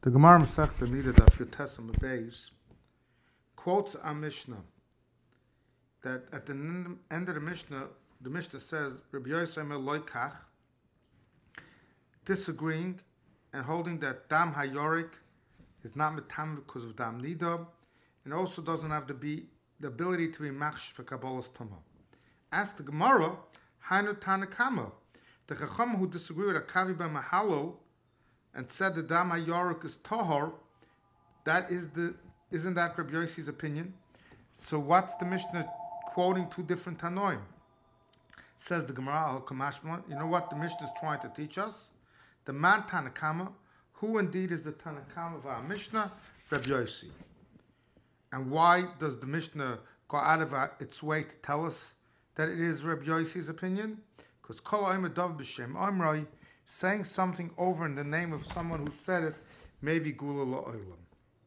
The Gemara Masechta Nida Daf Yotesim Beis quotes a Mishnah that at the end of the Mishnah says Rabbi Yosef Loikach, disagreeing and holding that Dam Hayorik is not metam because of Dam Nida, and also doesn't have the ability to be machsh for Kabbalah's Tama. As the Gemara, Hainu Tanakama, the Chacham who disagree with Akavi ben Mahalo and said the Dam HaYoruk is Tahor, isn't that Rabbi Yossi's opinion? So what's the Mishnah quoting two different Tanoim? Says the Gemara al-Kamashma, you know what the Mishnah is trying to teach us? The man Tanakama, who indeed is the Tanakama of our Mishnah? Rabbi Yossi. And why does the Mishnah go out of its way to tell us that it is Rabbi Yossi's opinion? Because Kol Omer Dov B'Shem Omroi, saying something over in the name of someone who said it, maybe Gula La'olam.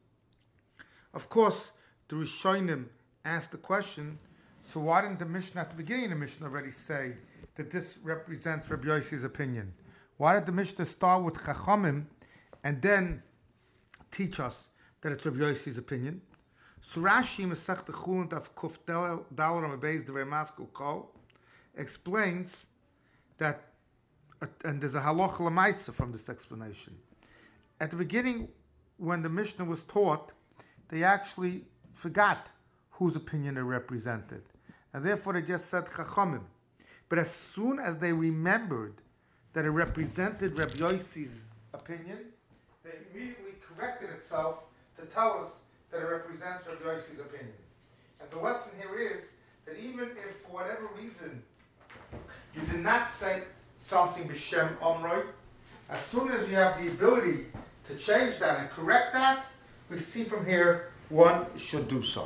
Of course, the Rishonim asked the question, so why didn't the Mishnah at the beginning of the Mishnah already say that this represents Rabbi Yossi's opinion? Why did the Mishnah start with Chachamim and then teach us that it's Rabbi Yossi's opinion? So Rashi Masech Chulun of Kuf Dalar Amabeis Devei Maskul Kol explains that, and there's a halacha l'maisa from this explanation. At the beginning, when the Mishnah was taught, they actually forgot whose opinion it represented, and therefore they just said Chachamim. But as soon as they remembered that it represented Rabbi Yossi's opinion, they immediately corrected itself to tell us that it represents Rabbi Yossi's opinion. And the lesson here is that even if for whatever reason you did not say something b'shem omroi, as soon as you have the ability to change that and correct that, we see from here one should do so.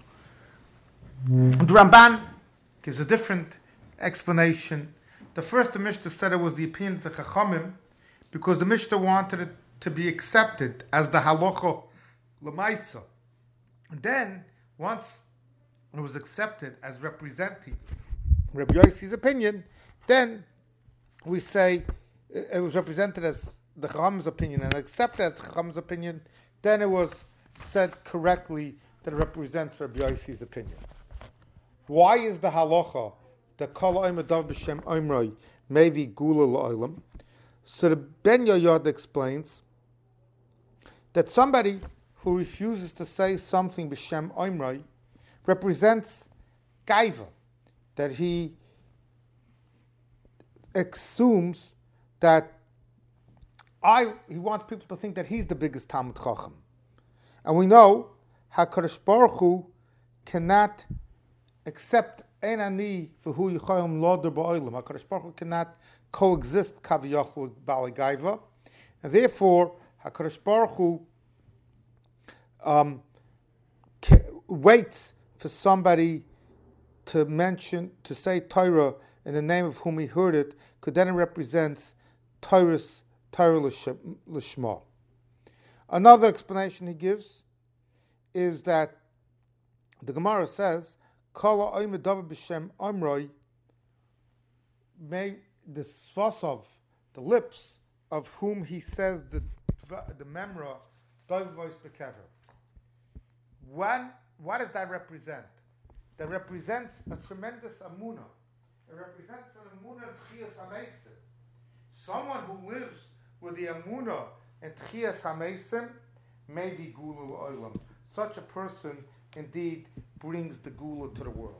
The Ramban gives a different explanation. The first, the Mishnah said it was the opinion of the Chachamim because the Mishnah wanted it to be accepted as the halacha l'maisa. And then, once it was accepted as representing Rabbi Yossi's opinion, then we say it was represented as the Chacham's opinion and accepted as the Chacham's opinion, then it was said correctly that it represents Rabbi Yossi's opinion. Why is the halacha that Kol Omer Dov B'Shem Omroi Mevi Gula L'Olam? So the Ben Yoyad explains that somebody who refuses to say something B'Shem Omroi represents Gaiva, that he assumes that he wants people to think that he's the biggest Talmud Chacham. And we know HaKadosh Baruch Hu cannot accept Ein Ani V'hu Yichayim Loder Ba'olam. HaKadosh Baruch Hu cannot coexist Kaviyach with Bali Gaiva. And therefore, HaKadosh Baruch Hu waits for somebody to say Torah in the name of whom he heard it, because then it represents Torah Lishma. Another explanation he gives is that the Gemara says, Kol Omer Dov B'Shem Omroi, may the svasov, the lips of whom he says the memra, Dov Voice Bekever. What does that represent? That represents a tremendous amunah. It represents an amunah Tchias HaMeisim. Someone who lives with the amunah and Tchias HaMeisim may be Gula L'Olam. Such a person indeed brings the Gula to the world.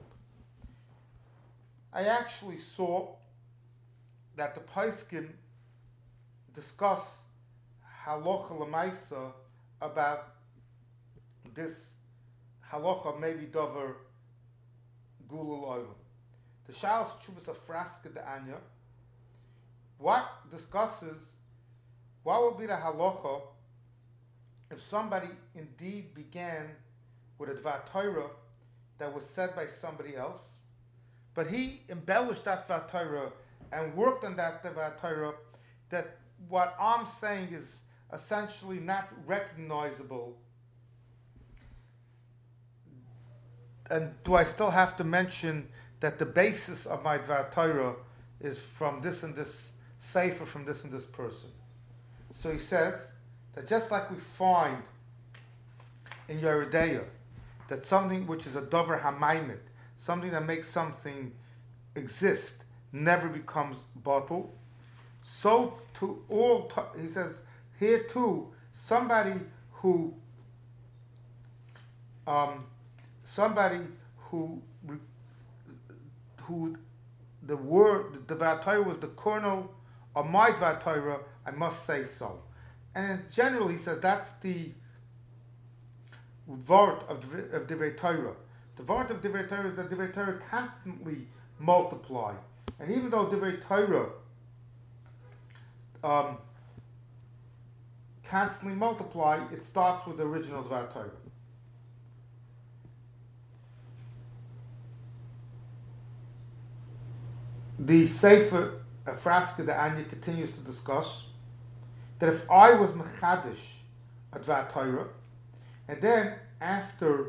I actually saw that the Poskim discuss halacha l'maisa about this halacha maybe dover Gula L'Olam. The Shalos Chubas of Fraska de Anya, what discusses what would be the halacha if somebody indeed began with a Dvar Torah that was said by somebody else, but he embellished that Dvar Torah and worked on that Dvar Torah, that what I'm saying is essentially not recognizable. And do I still have to mention that the basis of my Dvar Torah is from this and this sefer, from this and this person? So he says that just like we find in Yeridea, that something which is a dover hamaimet, something that makes something exist, never becomes bottle. So to all, he says here too, somebody who the word, the Vatayra was the kernel of my Vatayra, I must say so. And in general, he says that's the word of Divrei Torah. The word of Divrei Torah is that Divrei Torah constantly multiply. And even though Divrei Torah constantly multiply, it starts with the original Dvar Torah. The Sefer Afraska the Anya continues to discuss that if I was Mechadish at Dvar Torah, and then after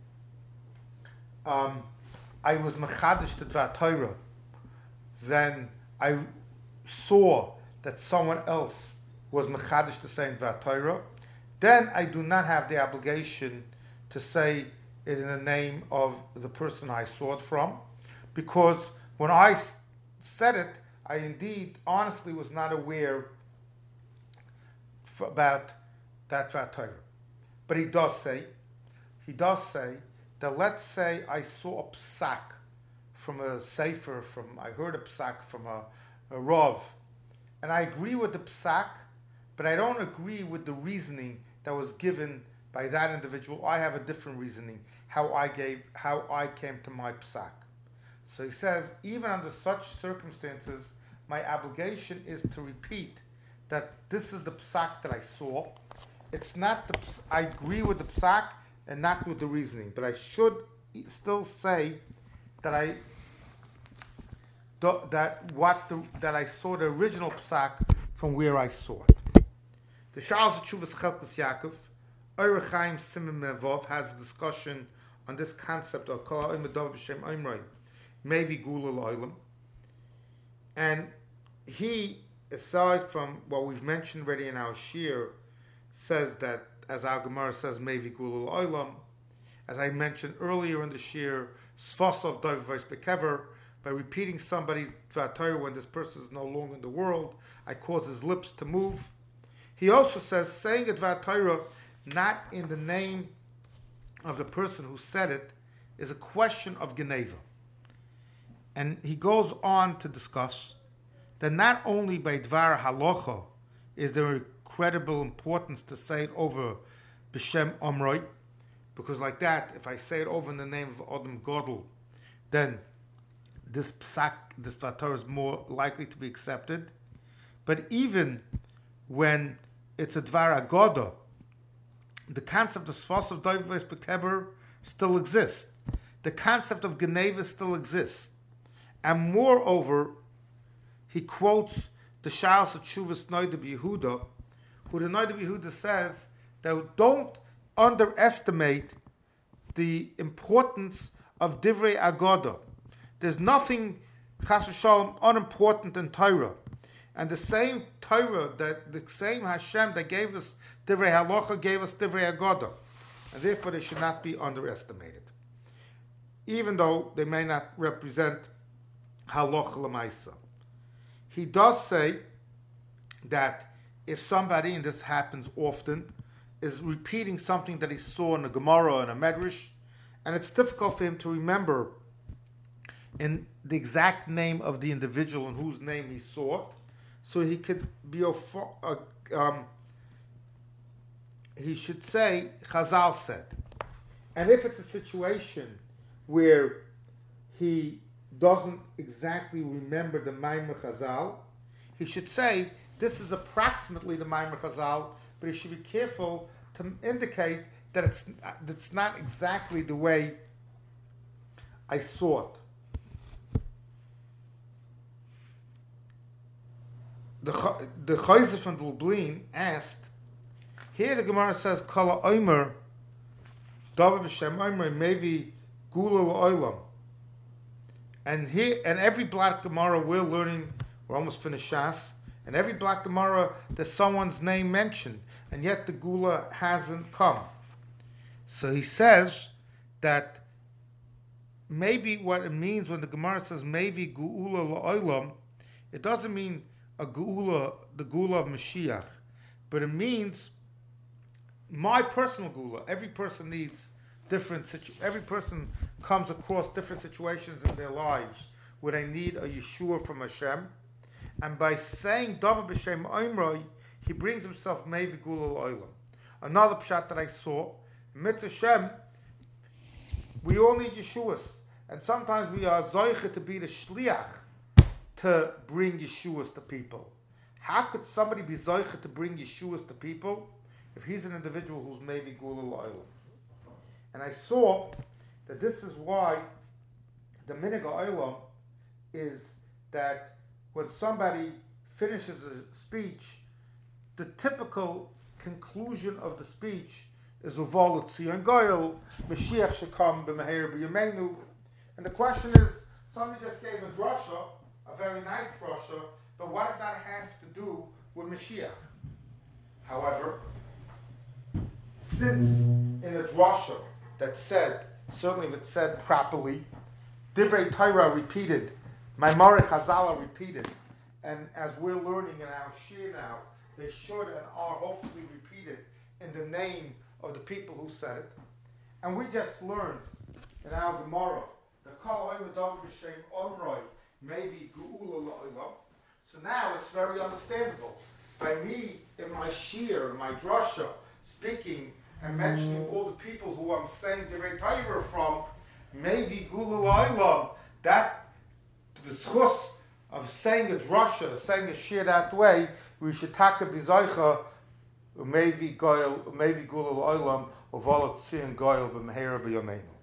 I was Mechadish to Dvar Torah, then I saw that someone else was Mechadish to say Dvar Torah, then I do not have the obligation to say it in the name of the person I saw it from, because when I said it, I indeed honestly was not aware about that Dvar Torah. But he does say that, let's say I saw a psak from a sefer, I heard a psak from a Rav, and I agree with the psak, but I don't agree with the reasoning that was given by that individual. I have a different reasoning, how I came to my psak. So he says, even under such circumstances, my obligation is to repeat that this is the psak that I saw. It's not I agree with the psak and not with the reasoning, but I should still say that I saw the original psak from where I saw it. The Sha'al Tshuvas Chelkas Yaakov, Orach Chaim Simon Mevov, has a discussion on this concept of Kol Ha'omer Davar B'Shem Omrei, Mevi Gula L'Olam, and he, aside from what we've mentioned already in our shir, says that, as our Gemara says, Mevi Gula L'Olam, as I mentioned earlier in the shir, Sfosov Davar Bekever, by repeating somebody's Dvar Torah when this person is no longer in the world, I cause his lips to move. He also says, saying a Dvar Torah not in the name of the person who said it is a question of Geneva. And he goes on to discuss that not only by Dvar Halacha is there incredible importance to say it over B'Shem Omroi, because like that, if I say it over in the name of Adam Godel, then this psak, this Dvar Torah is more likely to be accepted. But even when it's a Dvar Agoda, the concept of Sfos of Doivos Bekeber still exists. The concept of Geneva still exists. And moreover, he quotes the Sha'al Tshuvas Noida B'Yehuda, who the Noida B'Yehuda says that don't underestimate the importance of Divrei Agoda. There's nothing, Chas v'Shalom, unimportant in Torah. And the same Torah, the same Hashem that gave us Divrei Halacha, gave us Divrei Agoda. And therefore they should not be underestimated. Even though they may not represent Halacha L'Maisa. He does say that if somebody, and this happens often, is repeating something that he saw in a Gemara and a Medrash, and it's difficult for him to remember in the exact name of the individual in whose name he saw it, so he could be he should say Chazal said. And if it's a situation where he doesn't exactly remember the Maimer Chazal, he should say this is approximately the Maimer Chazal, but he should be careful to indicate that it's not exactly the way I saw it. The Chayzer from Lublin asked, here the Gemara says, Kol Ha'omer Davar B'Shem Omrei Mevi Gula L'Olam. And every block Gemara we're learning, we're almost finished Shas, and every block Gemara there's someone's name mentioned. and yet the Gula hasn't come. So he says that maybe what it means when the Gemara says maybe Geula la'olam, it doesn't mean a Geula, the Geula of Mashiach, but it means my personal Geula. Every person needs every person comes across different situations in their lives where they need a Yeshua from Hashem, and by saying Davar b'Shem Oimroi, he brings himself maybe Geula la'olam. Another pshat that I saw, Mitzvah Shem, we all need Yeshuas, and sometimes we are zoiche to be the shliach to bring Yeshuas to people. How could somebody be zoiche to bring Yeshuas to people if he's an individual who's maybe Geula la'olam? And I saw that this is why the minhag ha'olam is that when somebody finishes a speech, the typical conclusion of the speech is Uval Tzion Goyel, Mashiach should come b'meher b'yameinu. And the question is, somebody just gave a drasha, a very nice drasha, but what does that have to do with Mashiach? However, since in a drasha that said, certainly if it's said properly, Divrei Torah repeated, Maimorei Chazal repeated, and as we're learning in our shir now, they should and are hopefully repeated in the name of the people who said it. And we just learned in our Gemara, the Kol Oim Davar b'Shem Omroi, maybe Geula la'olam. So now it's very understandable. By me, in my shir, in my drasha, speaking and mentioning all the people who I'm saying Divrei Torah from, maybe Geula la'olam, that the schus of saying a drasha, saying a shir that way, we should take a bizoicha, maybe Geula la'olam, of all Tzion Goyel b'meher b'yameinu.